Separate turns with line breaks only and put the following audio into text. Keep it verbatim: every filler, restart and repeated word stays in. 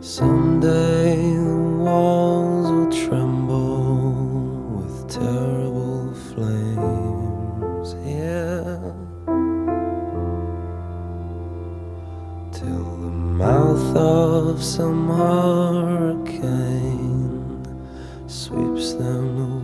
Someday the walls will tremble with terrible flames here, till the mouth of some hurricane sweeps them away.